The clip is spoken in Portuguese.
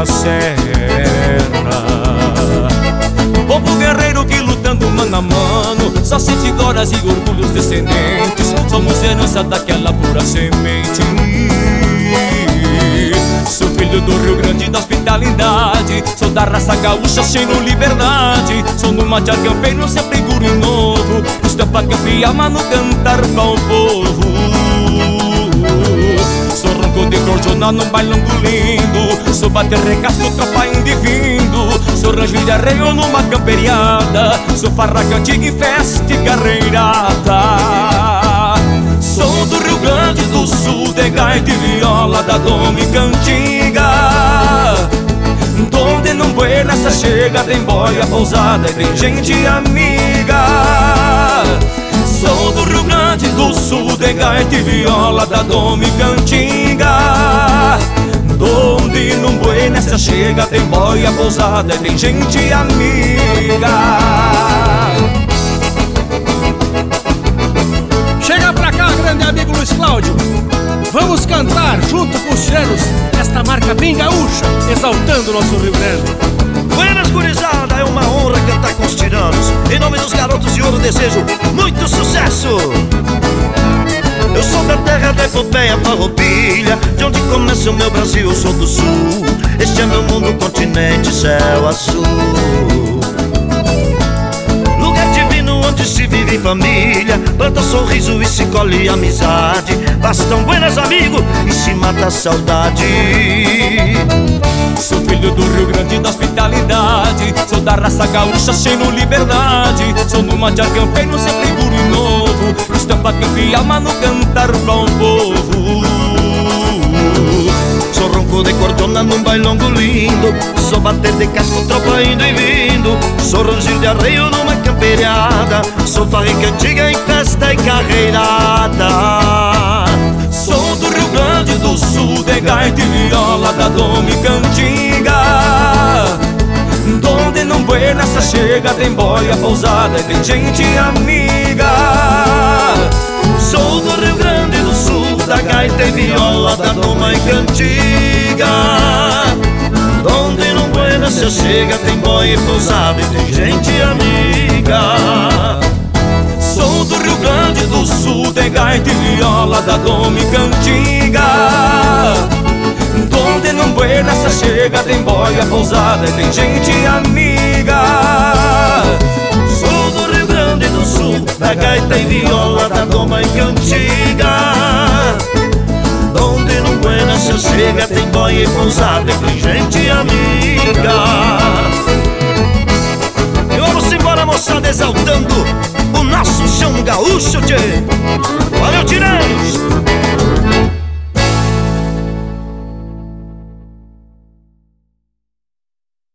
da serra. Povo guerreiro que lutando mano a mano, só sente glórias e orgulhos descendentes. Somos herança daquela pura semente. Sou filho do Rio Grande da hospitalidade, sou da raça gaúcha cheio de liberdade. Sou no matear campeiro, sempre guri novo, estampa campeã, mano, cantar para o povo. Sou ronco de corjona num bailongo lindo, sou bater regaço, tropa indo e vindo. Sou rancho de arreio numa camperiada, sou farraca antiga em festa e carreirada. Sou do Rio Grande do Sul, de gaita e viola da doma e cantiga, donde não buena se chega, tem boia pousada e tem gente amiga. Sou do Rio Grande do Sul, de gaita e viola da doma e cantiga, donde não buena se chega, tem boia pousada e tem gente amiga. Chega pra cá, grande amigo Luiz Cláudio. Vamos cantar junto com os chilenos esta marca bem gaúcha, exaltando o nosso Rio Grande. Buenas, gurizada, é uma honra cantar com os tiranos. Em nome dos garotos de ouro desejo muito sucesso. Eu sou da terra da epopeia farroupilha, de onde começa o meu Brasil, eu sou do sul. Este é meu mundo, continente, céu azul. Lugar divino onde se vive em família, planta sorriso e se colhe amizade. Bastam buenos amigos e se mata a saudade. Sou filho do Rio Grande da hospitalidade, sou da raça gaúcha cheio de liberdade. Sou no matear campeiro, sempre guri novo, estampa campeã, mano, cantar pra um povo. Sou ronco de cordona num bailongo lindo, sou bater de casco, tropa indo e vindo. Sou rangido de arreio numa camperiada, sou farrica antiga em festa e carreirada. Sou do Rio Grande do Sul, de gaita e viola da doma e cantiga, donde não buena se chega, tem boia pousada e tem gente amiga. Sou do Rio Grande do Sul, da gaita e viola da doma e cantiga, donde não buena se chega, tem boia pousada e tem gente amiga. Sou do Rio Grande do Sul, de gaita e viola da doma e cantiga, donde não buena se chega, tem boia pousada e tem gente amiga. Sou do Rio Grande do Sul, da gaita e viola da doma e cantiga, donde não buena se chega, tem boia pousada e tem gente amiga. E vamos embora, moçada, exaltando o nosso chão gaúcho, tchê. Valeu, tiranos!